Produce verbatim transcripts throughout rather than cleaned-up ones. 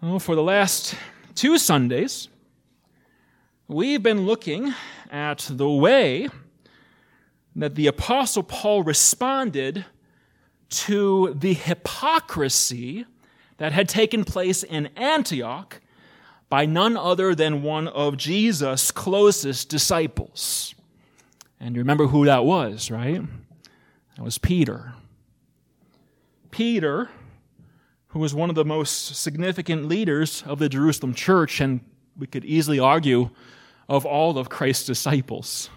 Well, for the last two Sundays, we've been looking at the way that the Apostle Paul responded to the hypocrisy that had taken place in Antioch by none other than one of Jesus' closest disciples. And you remember who that was, right? That was Peter. Peter, who was one of the most significant leaders of the Jerusalem church, and we could easily argue of all of Christ's disciples.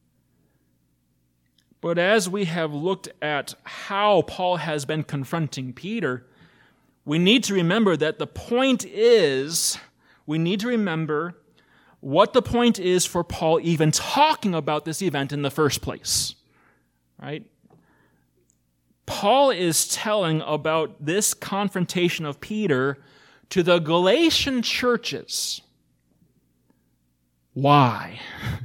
But as we have looked at how Paul has been confronting Peter, we need to remember that the point is, we need to remember what the point is for Paul even talking about this event in the first place, right? Paul is telling about this confrontation of Peter to the Galatian churches. Why?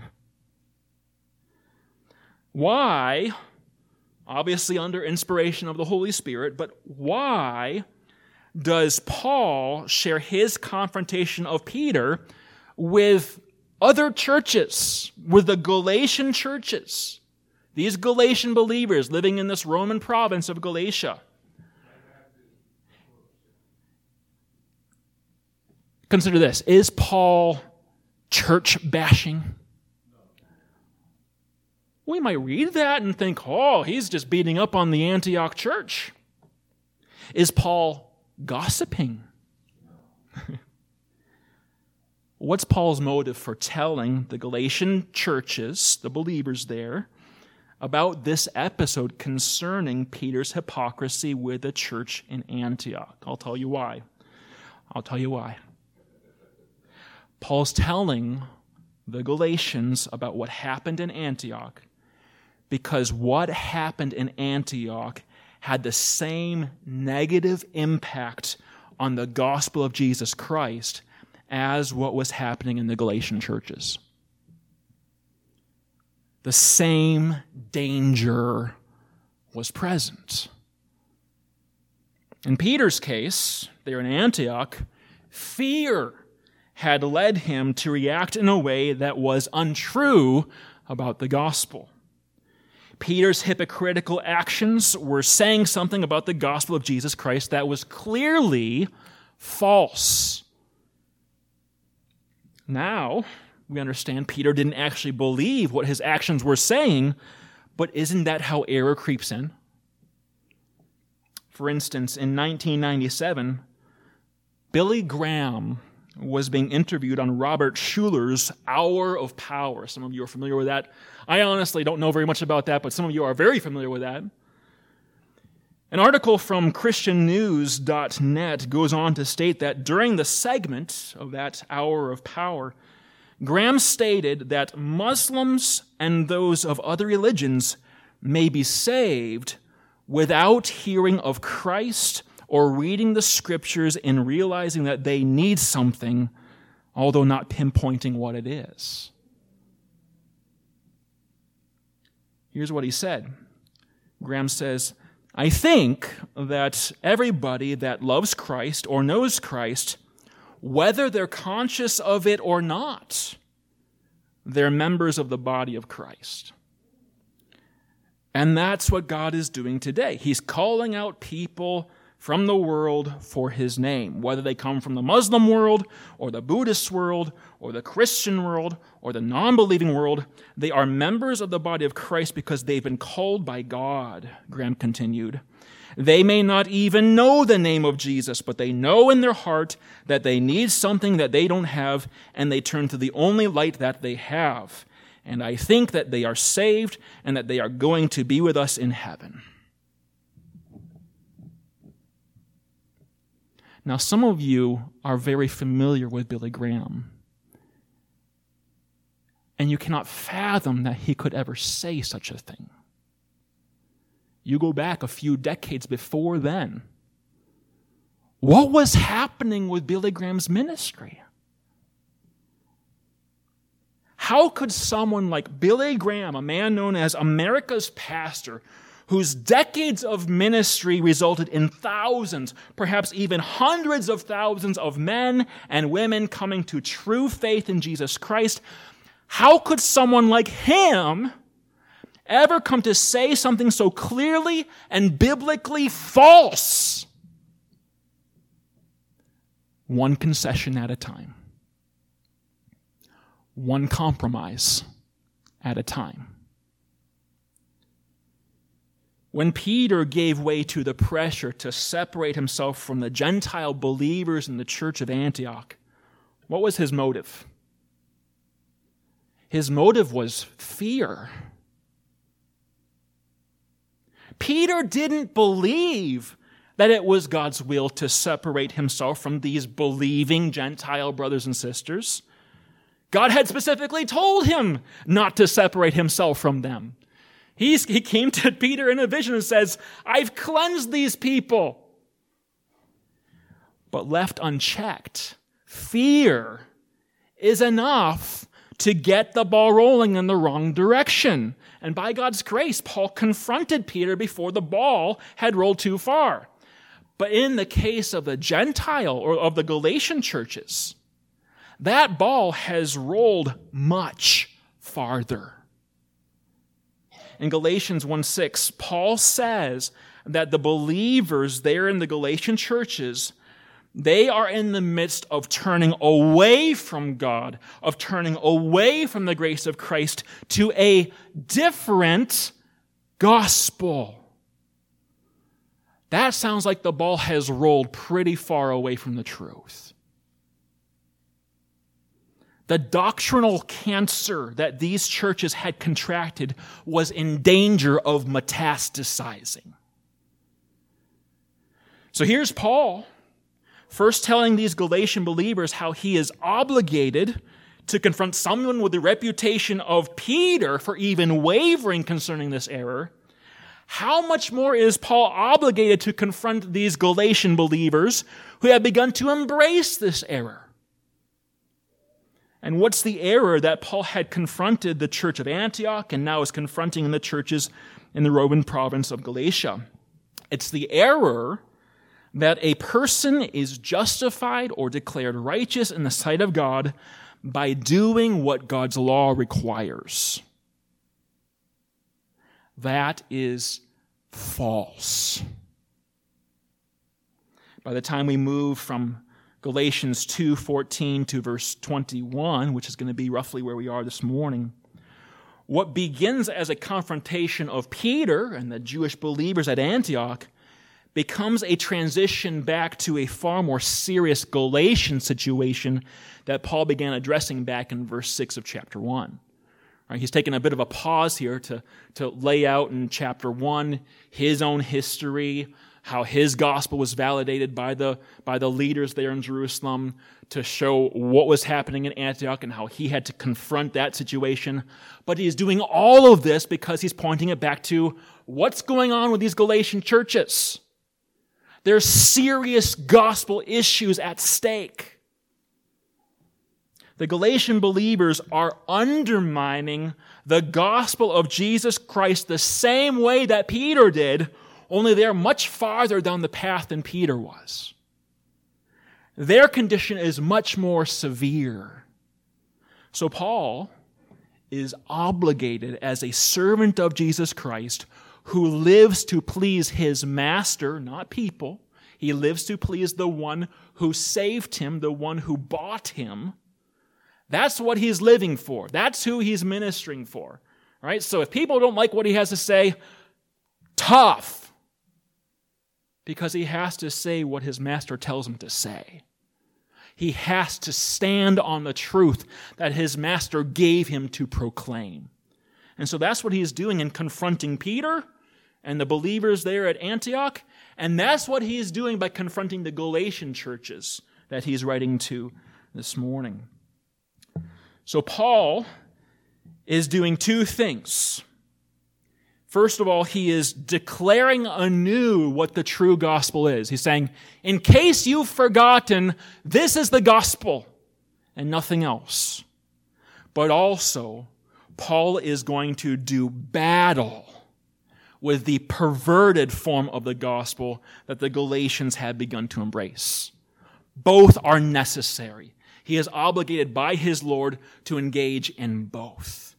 Why, obviously under inspiration of the Holy Spirit, but why does Paul share his confrontation of Peter with other churches, with the Galatian churches? These Galatian believers living in this Roman province of Galatia. Consider this. Is Paul church bashing? We might read that and think, oh, he's just beating up on the Antioch church. Is Paul gossiping? What's Paul's motive for telling the Galatian churches, the believers there, about this episode concerning Peter's hypocrisy with the church in Antioch? I'll tell you why. I'll tell you why. Paul's telling the Galatians about what happened in Antioch because what happened in Antioch had the same negative impact on the gospel of Jesus Christ as what was happening in the Galatian churches. The same danger was present. In Peter's case, there in Antioch, fear had led him to react in a way that was untrue about the gospel. Peter's hypocritical actions were saying something about the gospel of Jesus Christ that was clearly false. Now, we understand Peter didn't actually believe what his actions were saying, but isn't that how error creeps in? For instance, in nineteen ninety-seven, Billy Graham was being interviewed on Robert Schuller's Hour of Power. Some of you are familiar with that. I honestly don't know very much about that, but some of you are very familiar with that. An article from Christian News dot net goes on to state that during the segment of that Hour of Power, Graham stated that Muslims and those of other religions may be saved without hearing of Christ or reading the scriptures and realizing that they need something, although not pinpointing what it is. Here's what he said. Graham says, I think that everybody that loves Christ or knows Christ, whether they're conscious of it or not, they're members of the body of Christ. And that's what God is doing today. He's calling out people from the world for his name, whether they come from the Muslim world or the Buddhist world or the Christian world or the non-believing world. They are members of the body of Christ because they've been called by God, Graham continued. They may not even know the name of Jesus, but they know in their heart that they need something that they don't have, and they turn to the only light that they have. And I think that they are saved and that they are going to be with us in heaven. Now, some of you are very familiar with Billy Graham, and you cannot fathom that he could ever say such a thing. You go back a few decades before then. What was happening with Billy Graham's ministry? How could someone like Billy Graham, a man known as America's pastor, whose decades of ministry resulted in thousands, perhaps even hundreds of thousands of men and women coming to true faith in Jesus Christ, how could someone like him ever come to say something so clearly and biblically false? One concession at a time. One compromise at a time. When Peter gave way to the pressure to separate himself from the Gentile believers in the church of Antioch, what was his motive? His motive was fear. Peter didn't believe that it was God's will to separate himself from these believing Gentile brothers and sisters. God had specifically told him not to separate himself from them. He's, he came to Peter in a vision and says, I've cleansed these people. But left unchecked, fear is enough to get the ball rolling in the wrong direction. And by God's grace, Paul confronted Peter before the ball had rolled too far. But in the case of the Gentile or of the Galatian churches, that ball has rolled much farther. In Galatians one six, Paul says that the believers there in the Galatian churches, they are in the midst of turning away from God, of turning away from the grace of Christ to a different gospel. That sounds like the ball has rolled pretty far away from the truth. The doctrinal cancer that these churches had contracted was in danger of metastasizing. So here's Paul, first telling these Galatian believers how he is obligated to confront someone with the reputation of Peter for even wavering concerning this error. How much more is Paul obligated to confront these Galatian believers who have begun to embrace this error? And what's the error that Paul had confronted the church of Antioch and now is confronting in the churches in the Roman province of Galatia? It's the error that a person is justified or declared righteous in the sight of God by doing what God's law requires. That is false. By the time we move from Galatians two fourteen to verse twenty-one, which is going to be roughly where we are this morning, what begins as a confrontation of Peter and the Jewish believers at Antioch becomes a transition back to a far more serious Galatian situation that Paul began addressing back in verse six of chapter one. Right, he's taken a bit of a pause here to, to lay out in chapter one his own history, how his gospel was validated by the, by the leaders there in Jerusalem, to show what was happening in Antioch and how he had to confront that situation. But he's doing all of this because he's pointing it back to what's going on with these Galatian churches. There's serious gospel issues at stake. The Galatian believers are undermining the gospel of Jesus Christ the same way that Peter did, only they're much farther down the path than Peter was. Their condition is much more severe. So Paul is obligated as a servant of Jesus Christ who lives to please his master, not people. He lives to please the one who saved him, the one who bought him. That's what he's living for. That's who he's ministering for. Right? So if people don't like what he has to say, tough. Because he has to say what his master tells him to say. He has to stand on the truth that his master gave him to proclaim. And so that's what he is doing in confronting Peter and the believers there at Antioch. And that's what he is doing by confronting the Galatian churches that he's writing to this morning. So Paul is doing two things. First of all, he is declaring anew what the true gospel is. He's saying, in case you've forgotten, this is the gospel and nothing else. But also, Paul is going to do battle with the perverted form of the gospel that the Galatians had begun to embrace. Both are necessary. He is obligated by his Lord to engage in both.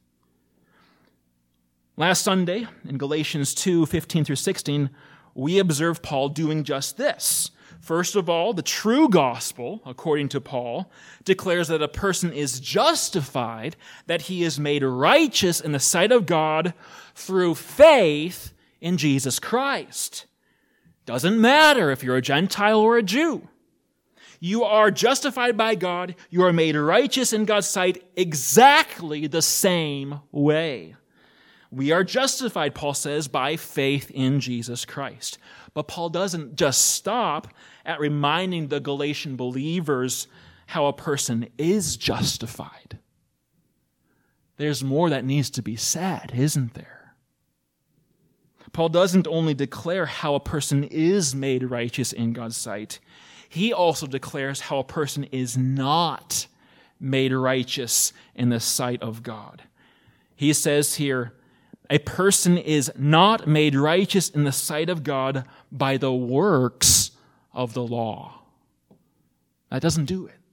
Last Sunday, in Galatians two, fifteen through sixteen, we observed Paul doing just this. First of all, the true gospel, according to Paul, declares that a person is justified, that he is made righteous in the sight of God through faith in Jesus Christ. Doesn't matter if you're a Gentile or a Jew. You are justified by God. You are made righteous in God's sight exactly the same way. We are justified, Paul says, by faith in Jesus Christ. But Paul doesn't just stop at reminding the Galatian believers how a person is justified. There's more that needs to be said, isn't there? Paul doesn't only declare how a person is made righteous in God's sight, he also declares how a person is not made righteous in the sight of God. He says here, a person is not made righteous in the sight of God by the works of the law. That doesn't do it.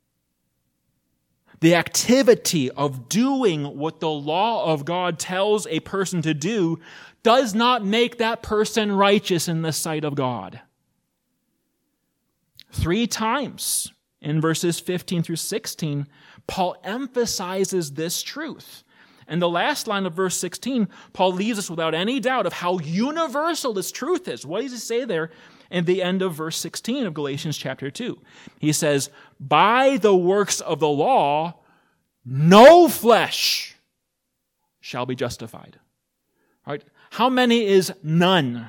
The activity of doing what the law of God tells a person to do does not make that person righteous in the sight of God. Three times in verses fifteen through sixteen, Paul emphasizes this truth. And the last line of verse sixteen, Paul leaves us without any doubt of how universal this truth is. What does he say there in the end of verse sixteen of Galatians chapter two? He says, by the works of the law, no flesh shall be justified. All right? How many is none?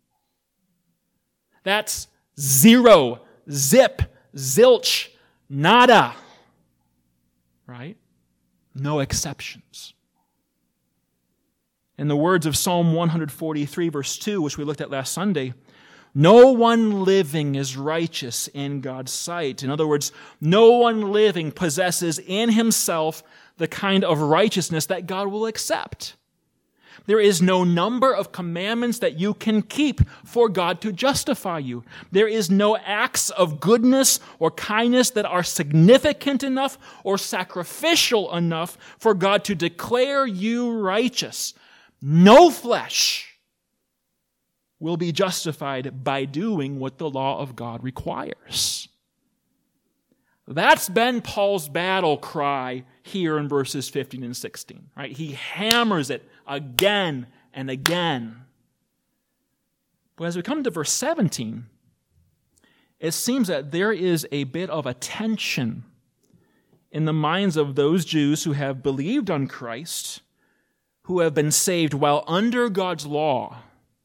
That's zero, zip, zilch, nada. Right? No exceptions. In the words of Psalm one forty-three, verse two, which we looked at last Sunday, no one living is righteous in God's sight. In other words, no one living possesses in himself the kind of righteousness that God will accept. There is no number of commandments that you can keep for God to justify you. There is no acts of goodness or kindness that are significant enough or sacrificial enough for God to declare you righteous. No flesh will be justified by doing what the law of God requires. That's been Paul's battle cry here in verses fifteen and sixteen. Right? He hammers it again and again. But as we come to verse seventeen, it seems that there is a bit of a tension in the minds of those Jews who have believed on Christ, who have been saved while under God's law.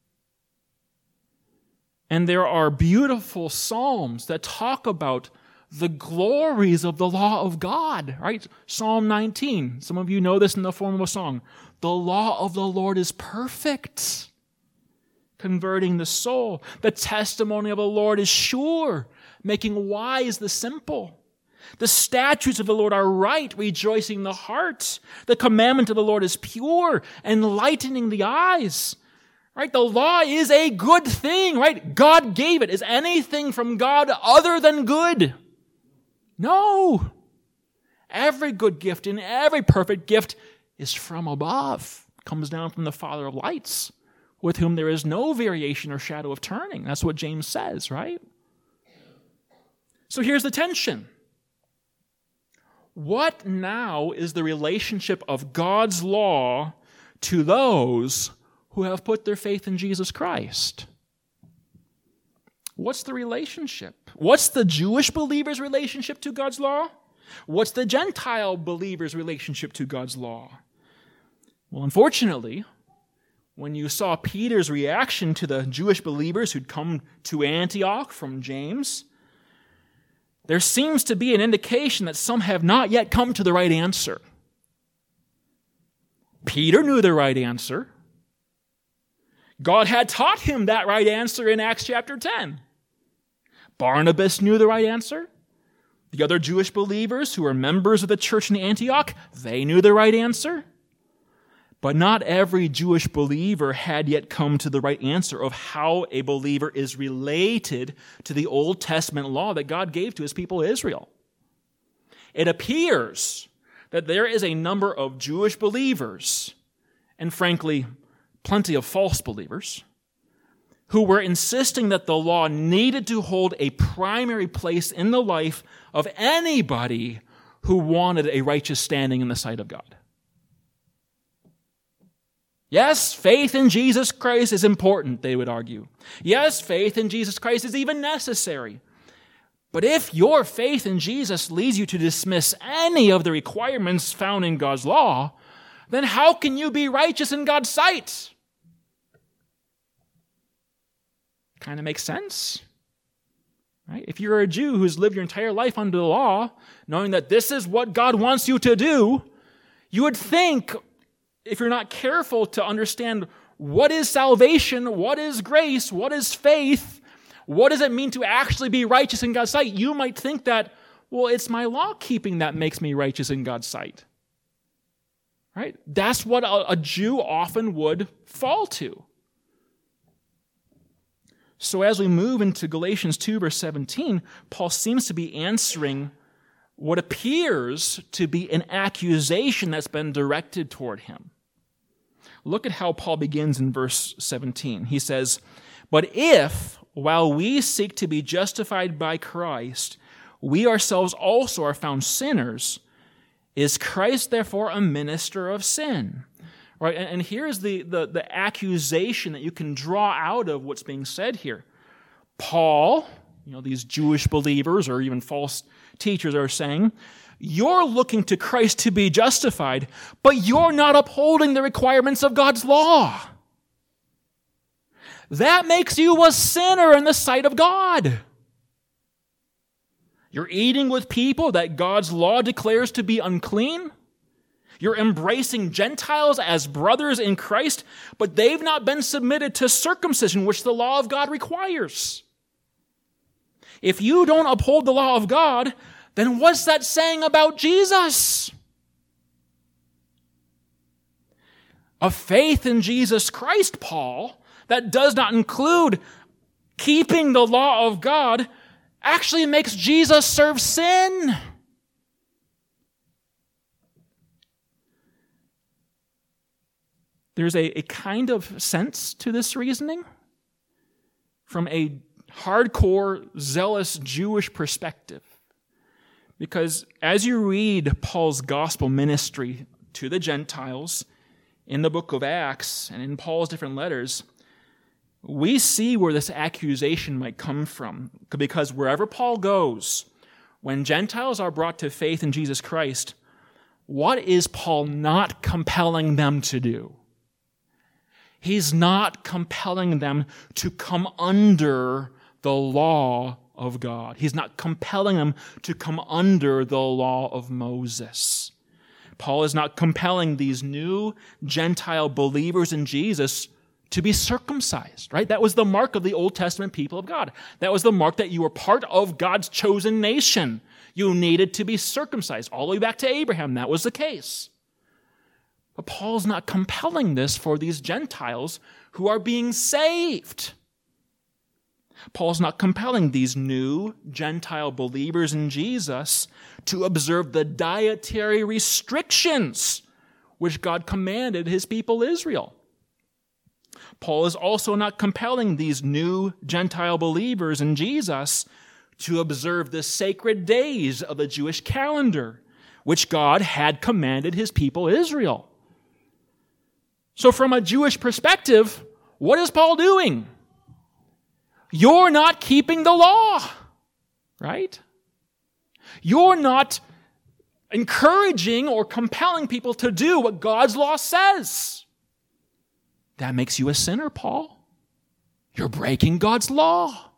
And there are beautiful psalms that talk about the glories of the law of God, right? Psalm nineteen. Some of you know this in the form of a song. The law of the Lord is perfect, converting the soul. The testimony of the Lord is sure, making wise the simple. The statutes of the Lord are right, rejoicing the heart. The commandment of the Lord is pure, enlightening the eyes. Right? The law is a good thing, right? God gave it. Is anything from God other than good? No. Every good gift and every perfect gift is from above. It comes down from the Father of lights, with whom there is no variation or shadow of turning. That's what James says, right? So here's the tension. What now is the relationship of God's law to those who have put their faith in Jesus Christ? What's the relationship? What's the Jewish believer's relationship to God's law? What's the Gentile believer's relationship to God's law? Well, unfortunately, when you saw Peter's reaction to the Jewish believers who'd come to Antioch from James, there seems to be an indication that some have not yet come to the right answer. Peter knew the right answer. God had taught him that right answer in Acts chapter ten. Barnabas knew the right answer. The other Jewish believers who were members of the church in Antioch, they knew the right answer. But not every Jewish believer had yet come to the right answer of how a believer is related to the Old Testament law that God gave to his people Israel. It appears that there is a number of Jewish believers, and frankly, plenty of false believers, who were insisting that the law needed to hold a primary place in the life of anybody who wanted a righteous standing in the sight of God. Yes, faith in Jesus Christ is important, they would argue. Yes, faith in Jesus Christ is even necessary. But if your faith in Jesus leads you to dismiss any of the requirements found in God's law, then how can you be righteous in God's sight? Kind of makes sense, right? If you're a Jew who's lived your entire life under the law, knowing that this is what God wants you to do, you would think, if you're not careful to understand what is salvation, what is grace, what is faith, what does it mean to actually be righteous in God's sight, you might think that, well, it's my law keeping that makes me righteous in God's sight. Right? That's what a, a Jew often would fall to. So as we move into Galatians two, verse seventeen, Paul seems to be answering what appears to be an accusation that's been directed toward him. Look at how Paul begins in verse seventeen. He says, "But if, while we seek to be justified by Christ, we ourselves also are found sinners, is Christ therefore a minister of sin?" Right? And, and here's the, the, the accusation that you can draw out of what's being said here. Paul, you know, these Jewish believers or even false teachers are saying, you're looking to Christ to be justified, but you're not upholding the requirements of God's law. That makes you a sinner in the sight of God. You're eating with people that God's law declares to be unclean. You're embracing Gentiles as brothers in Christ, but they've not been submitted to circumcision, which the law of God requires. If you don't uphold the law of God, then what's that saying about Jesus? A faith in Jesus Christ, Paul, that does not include keeping the law of God, actually makes Jesus serve sin. There's a, a kind of sense to this reasoning from a hardcore, zealous Jewish perspective. Because as you read Paul's gospel ministry to the Gentiles in the book of Acts and in Paul's different letters, we see where this accusation might come from. Because wherever Paul goes, when Gentiles are brought to faith in Jesus Christ, what is Paul not compelling them to do? He's not compelling them to come under the law of God. He's not compelling them to come under the law of Moses. Paul is not compelling these new Gentile believers in Jesus to be circumcised, right? That was the mark of the Old Testament people of God. That was the mark that you were part of God's chosen nation. You needed to be circumcised. All the way back to Abraham, that was the case. But Paul's not compelling this for these Gentiles who are being saved. Paul's not compelling these new Gentile believers in Jesus to observe the dietary restrictions which God commanded his people Israel. Paul is also not compelling these new Gentile believers in Jesus to observe the sacred days of the Jewish calendar, which God had commanded his people Israel. So from a Jewish perspective, what is Paul doing? You're not keeping the law, right? You're not encouraging or compelling people to do what God's law says. That makes you a sinner, Paul. You're breaking God's law.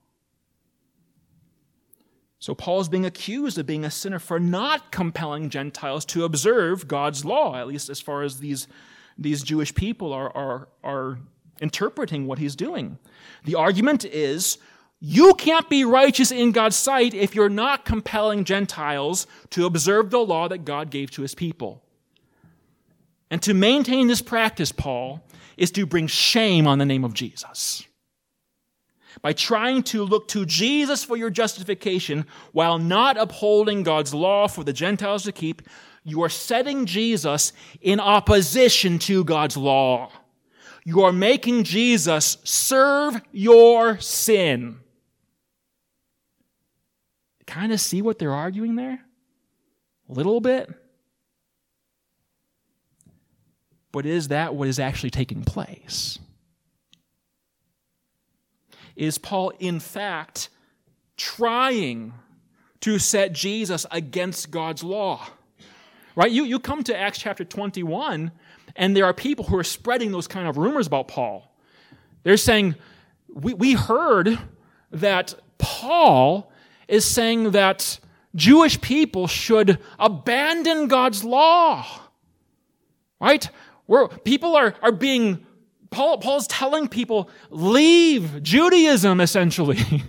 So Paul is being accused of being a sinner for not compelling Gentiles to observe God's law, at least as far as these, these Jewish people are, are, are interpreting what he's doing. The argument is, you can't be righteous in God's sight if you're not compelling Gentiles to observe the law that God gave to his people. And to maintain this practice, Paul, is to bring shame on the name of Jesus. By trying to look to Jesus for your justification while not upholding God's law for the Gentiles to keep, you are setting Jesus in opposition to God's law. You are making Jesus serve your sin. Kind of see what they're arguing there? A little bit. But is that what is actually taking place? Is Paul, in fact, trying to set Jesus against God's law? Right? You, you come to Acts chapter twenty-one, and there are people who are spreading those kind of rumors about Paul. They're saying, we, we heard that Paul is saying that Jewish people should abandon God's law. Right? Where people are, are being, Paul, Paul's telling people, leave Judaism, essentially.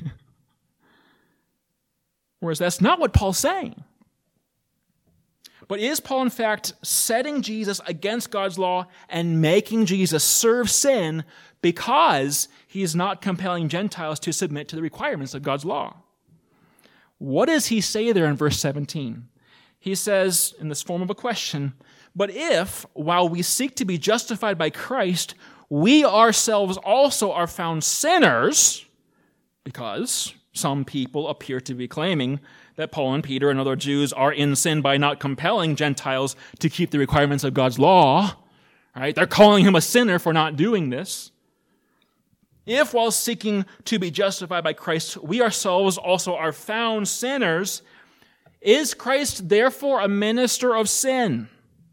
Whereas that's not what Paul's saying. But is Paul, in fact, setting Jesus against God's law and making Jesus serve sin because he is not compelling Gentiles to submit to the requirements of God's law? What does he say there in verse seventeen? He says, in this form of a question, but if, while we seek to be justified by Christ, we ourselves also are found sinners, because some people appear to be claiming that Paul and Peter and other Jews are in sin by not compelling Gentiles to keep the requirements of God's law, right? They're calling him a sinner for not doing this. If, while seeking to be justified by Christ, we ourselves also are found sinners, is Christ therefore a minister of sin?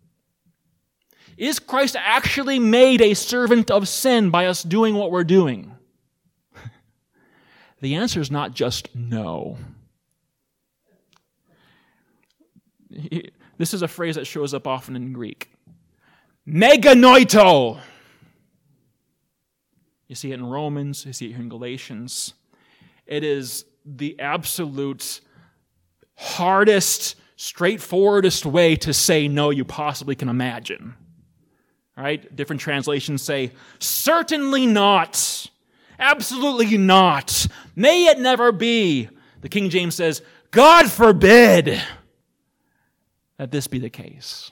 Is Christ actually made a servant of sin by us doing what we're doing? The answer is not just no. This is a phrase that shows up often in Greek. Meganoito. You see it in Romans, you see it here in Galatians. It is the absolute hardest, straightforwardest way to say no you possibly can imagine. All right? Different translations say, certainly not. Absolutely not. May it never be. The King James says, God forbid that this be the case.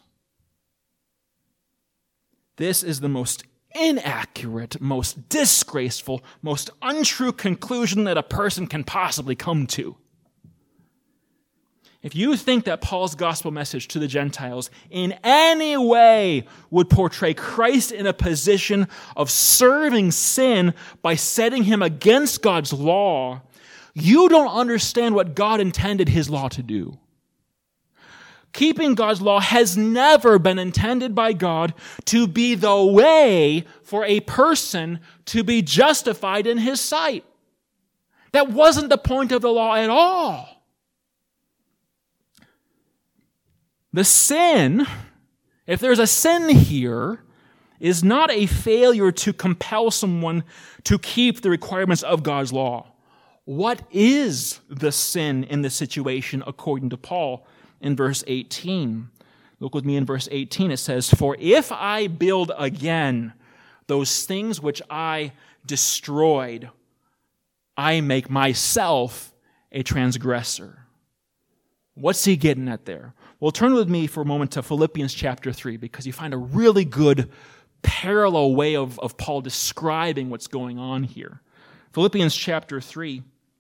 This is the most inaccurate, most disgraceful, most untrue conclusion that a person can possibly come to. If you think that Paul's gospel message to the Gentiles in any way would portray Christ in a position of serving sin by setting him against God's law, you don't understand what God intended his law to do. Keeping God's law has never been intended by God to be the way for a person to be justified in his sight. That wasn't the point of the law at all. The sin, if there's a sin here, is not a failure to compel someone to keep the requirements of God's law. What is the sin in this situation according to Paul in verse eighteen? Look with me in verse eighteen. It says, for if I build again those things which I destroyed, I make myself a transgressor. What's he getting at there? Well, turn with me for a moment to Philippians chapter three, because you find a really good parallel way of, of Paul describing what's going on here. Philippians chapter three.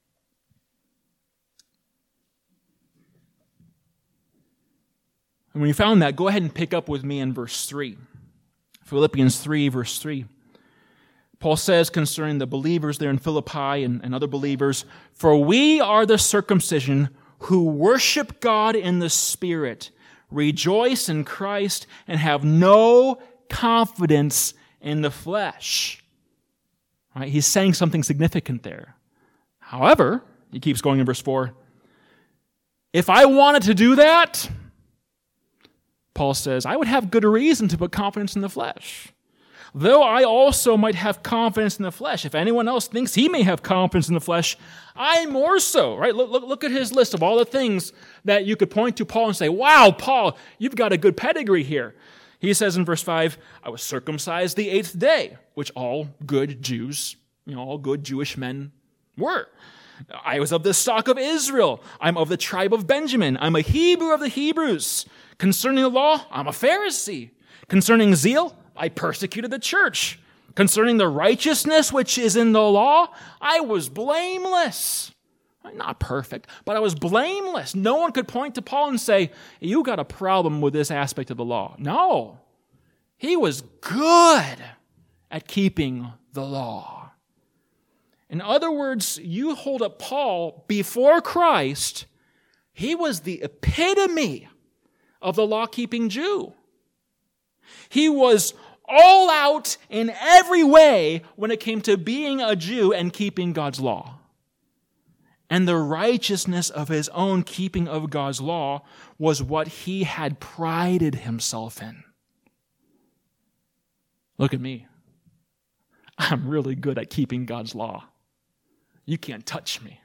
And when you found that, go ahead and pick up with me in verse three. Philippians three, verse three. Paul says concerning the believers there in Philippi and, and other believers, for we are the circumcision who worship God in the Spirit, rejoice in Christ, and have no confidence in the flesh. Right? He's saying something significant there. However, he keeps going in verse four, if I wanted to do that, Paul says, I would have good reason to put confidence in the flesh. Though I also might have confidence in the flesh. If anyone else thinks he may have confidence in the flesh, I more so, right? Look, look, look at his list of all the things that you could point to Paul and say, wow, Paul, you've got a good pedigree here. He says in verse five, I was circumcised the eighth day, which all good Jews, you know, all good Jewish men were. I was of the stock of Israel. I'm of the tribe of Benjamin. I'm a Hebrew of the Hebrews. Concerning the law, I'm a Pharisee. Concerning zeal, I persecuted the church. Concerning the righteousness which is in the law, I was blameless. Not perfect, but I was blameless. No one could point to Paul and say, you got a problem with this aspect of the law. No. He was good at keeping the law. In other words, you hold up Paul before Christ, he was the epitome of the law-keeping Jew. He was all out in every way when it came to being a Jew and keeping God's law. And the righteousness of his own keeping of God's law was what he had prided himself in. Look at me. I'm really good at keeping God's law. You can't touch me.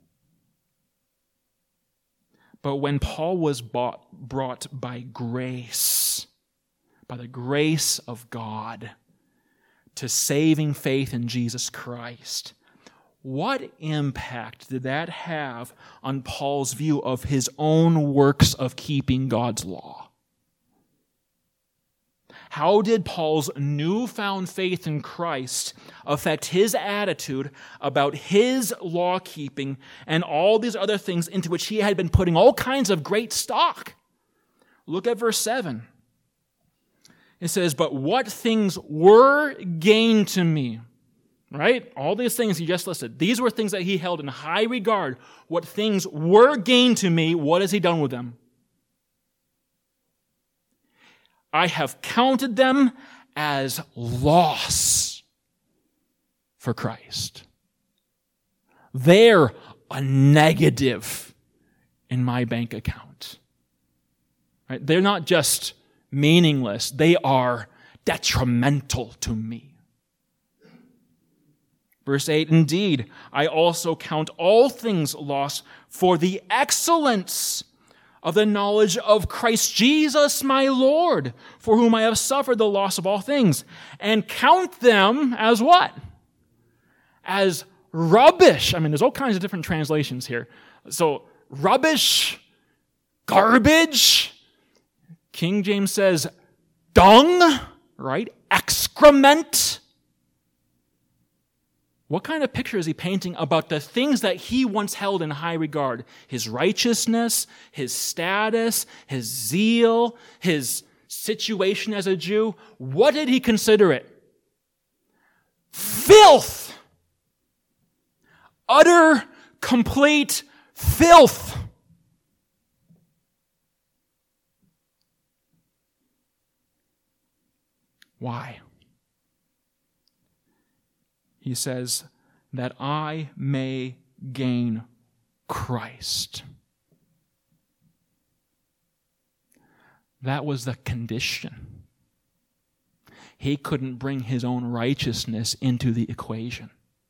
But when Paul was bought, brought by grace, by the grace of God, to saving faith in Jesus Christ, what impact did that have on Paul's view of his own works of keeping God's law? How did Paul's newfound faith in Christ affect his attitude about his law-keeping and all these other things into which he had been putting all kinds of great stock? Look at verse seven. It says, but what things were gained to me? Right? All these things he just listed. These were things that he held in high regard. What things were gained to me, what has he done with them? I have counted them as loss for Christ. They're a negative in my bank account. Right? They're not just meaningless. They are detrimental to me. Verse eight, indeed, I also count all things lost for the excellence of the knowledge of Christ Jesus my Lord, for whom I have suffered the loss of all things, and count them as what? As rubbish. I mean, there's all kinds of different translations here. So, rubbish, garbage. King James says dung, right? Excrement. What kind of picture is he painting about the things that he once held in high regard? His righteousness, his status, his zeal, his situation as a Jew. What did he consider it? Filth. Utter, complete filth. Why? He says, that I may gain Christ. That was the condition. He couldn't bring his own righteousness into the equation.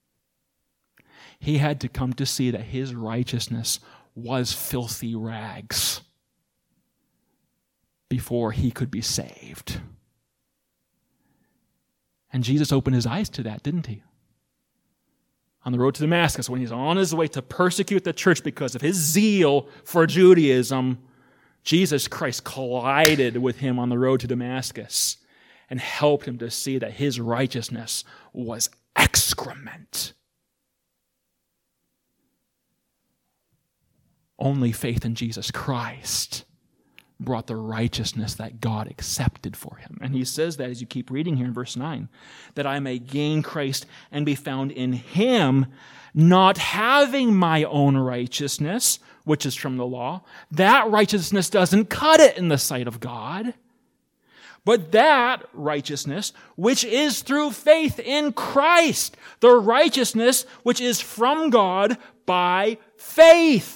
He had to come to see that his righteousness was filthy rags before he could be saved. And Jesus opened his eyes to that, didn't he? On the road to Damascus, when he's on his way to persecute the church because of his zeal for Judaism, Jesus Christ collided with him on the road to Damascus and helped him to see that his righteousness was excrement. Only faith in Jesus Christ brought the righteousness that God accepted for him. And he says that as you keep reading here in verse nine, that I may gain Christ and be found in him, not having my own righteousness, which is from the law. That righteousness doesn't cut it in the sight of God. But that righteousness, which is through faith in Christ, the righteousness which is from God by faith.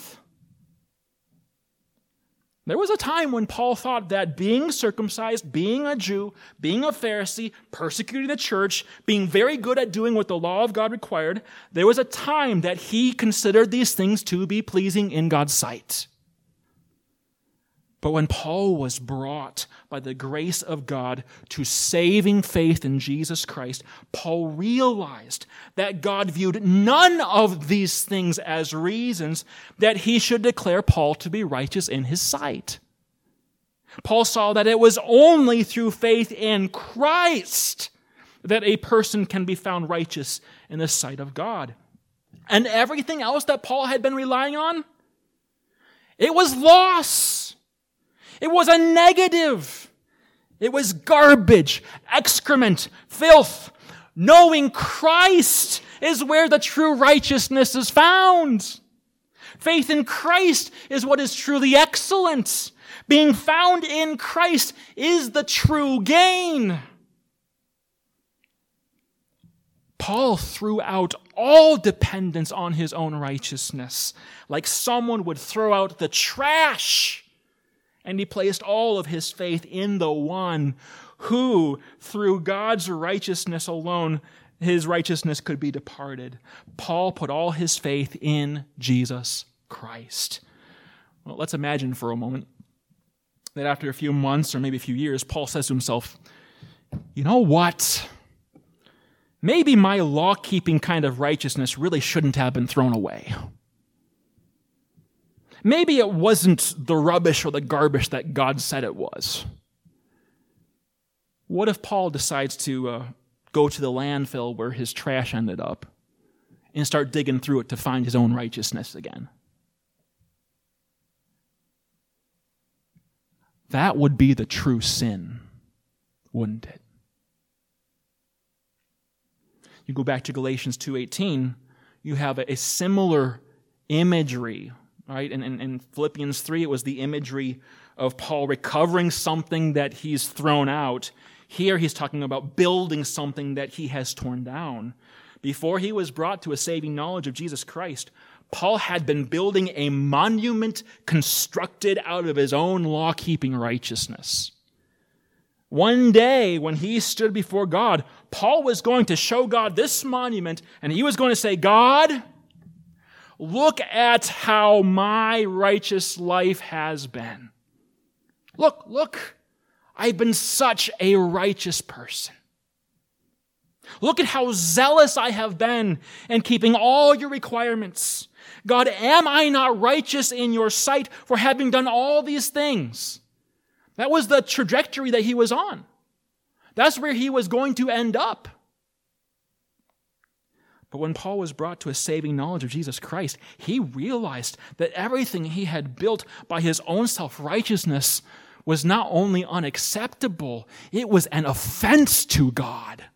There was a time when Paul thought that being circumcised, being a Jew, being a Pharisee, persecuting the church, being very good at doing what the law of God required, there was a time that he considered these things to be pleasing in God's sight. But when Paul was brought by the grace of God to saving faith in Jesus Christ, Paul realized that God viewed none of these things as reasons that he should declare Paul to be righteous in his sight. Paul saw that it was only through faith in Christ that a person can be found righteous in the sight of God. And everything else that Paul had been relying on, it was loss. It was a negative. It was garbage, excrement, filth. Knowing Christ is where the true righteousness is found. Faith in Christ is what is truly excellent. Being found in Christ is the true gain. Paul threw out all dependence on his own righteousness, like someone would throw out the trash, and he placed all of his faith in the one who, through God's righteousness alone, his righteousness could be departed. Paul put all his faith in Jesus Christ. Well, let's imagine for a moment that after a few months or maybe a few years, Paul says to himself, you know what? Maybe my law-keeping kind of righteousness really shouldn't have been thrown away. Maybe it wasn't the rubbish or the garbage that God said it was. What if Paul decides to uh, go to the landfill where his trash ended up and start digging through it to find his own righteousness again? That would be the true sin, wouldn't it? You go back to Galatians two eighteen, you have a, a similar imagery, right? And in, in Philippians three, it was the imagery of Paul recovering something that he's thrown out. Here he's talking about building something that he has torn down. Before he was brought to a saving knowledge of Jesus Christ, Paul had been building a monument constructed out of his own law-keeping righteousness. One day, when he stood before God, Paul was going to show God this monument, and he was going to say, God, look at how my righteous life has been. Look, look, I've been such a righteous person. Look at how zealous I have been in keeping all your requirements. God, am I not righteous in your sight for having done all these things? That was the trajectory that he was on. That's where he was going to end up. But when Paul was brought to a saving knowledge of Jesus Christ, he realized that everything he had built by his own self-righteousness was not only unacceptable, it was an offense to God.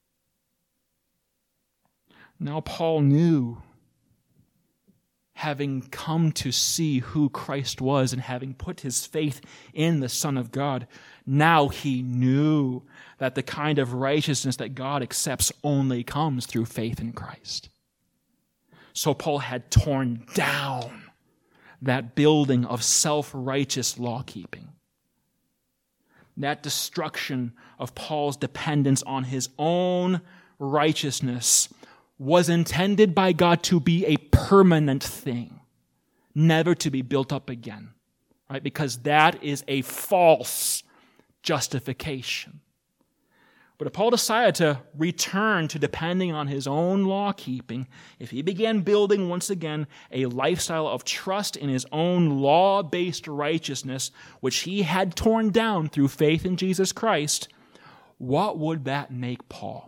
Now Paul knew, having come to see who Christ was and having put his faith in the Son of God, now he knew that the kind of righteousness that God accepts only comes through faith in Christ. So Paul had torn down that building of self-righteous law-keeping. That destruction of Paul's dependence on his own righteousness was intended by God to be a permanent thing, never to be built up again, right? Because that is a false justification. But if Paul decided to return to depending on his own law-keeping, if he began building once again a lifestyle of trust in his own law-based righteousness, which he had torn down through faith in Jesus Christ, what would that make Paul?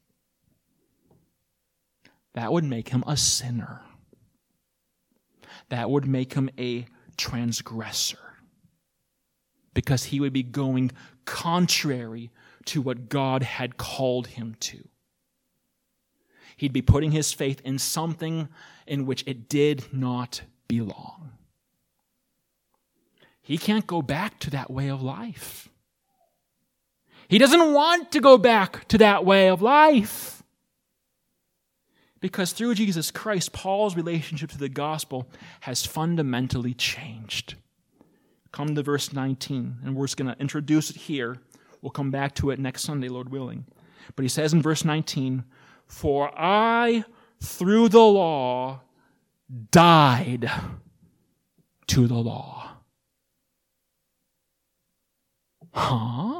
That would make him a sinner. That would make him a transgressor. Because he would be going contrary to what God had called him to. He'd be putting his faith in something in which it did not belong. He can't go back to that way of life. He doesn't want to go back to that way of life. Because through Jesus Christ, Paul's relationship to the gospel has fundamentally changed. Come to verse nineteen, and we're just going to introduce it here. We'll come back to it next Sunday, Lord willing. But he says in verse nineteen, "For I, through the law, died to the law." Huh?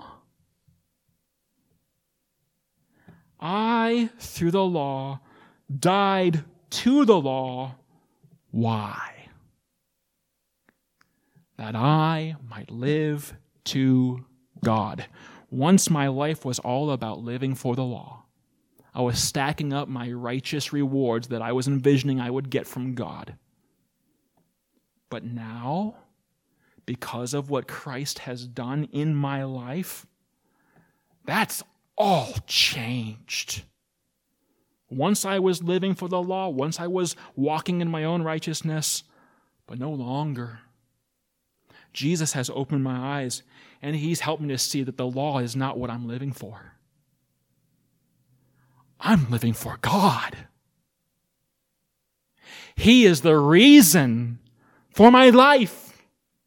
I, through the law, died to the law. Why? That I might live to God. Once my life was all about living for the law. I was stacking up my righteous rewards that I was envisioning I would get from God. But now, because of what Christ has done in my life, that's all changed. Once I was living for the law, once I was walking in my own righteousness, but no longer. Jesus has opened my eyes, and he's helped me to see that the law is not what I'm living for. I'm living for God. He is the reason for my life.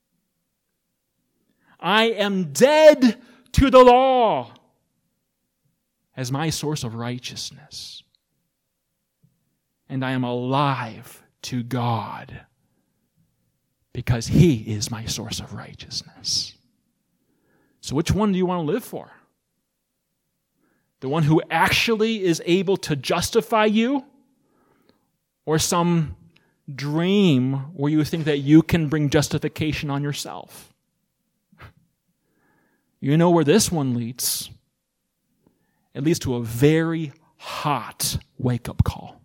I am dead to the law as my source of righteousness. And I am alive to God because He is my source of righteousness. So which one do you want to live for? The one who actually is able to justify you? Or some dream where you think that you can bring justification on yourself? You know where this one leads. It leads to a very hot wake-up call.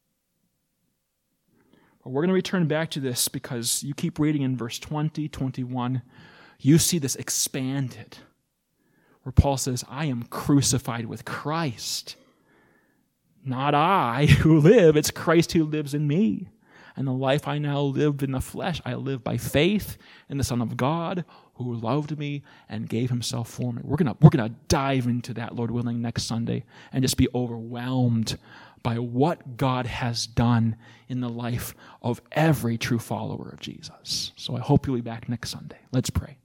But we're going to return back to this because you keep reading in verse twenty, twenty-one. You see this expanded. Where Paul says, I am crucified with Christ. Not I who live, it's Christ who lives in me. And the life I now live in the flesh, I live by faith in the Son of God who loved me and gave himself for me. We're going we're gonna dive into that, Lord willing, next Sunday and just be overwhelmed by what God has done in the life of every true follower of Jesus. So I hope you'll be back next Sunday. Let's pray.